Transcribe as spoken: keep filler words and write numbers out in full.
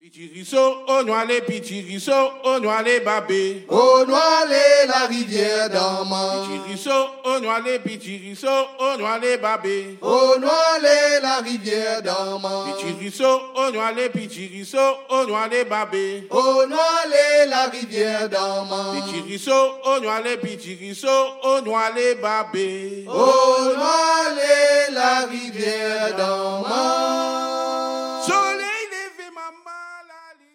Pitirisso, au noir les pitirisso, au noir les babé. Au noir les la rivière d'Amman. Pitirisso, au noir les pitirisso, au noir les babé. Au noir les la rivière d'Amman. Pitirisso, au noir les pitirisso, au noir les babé. Au noir les la rivière d'Amman. Pitirisso, au noir les pitirisso, au noir les babé. Au noir les la rivière d'Amman.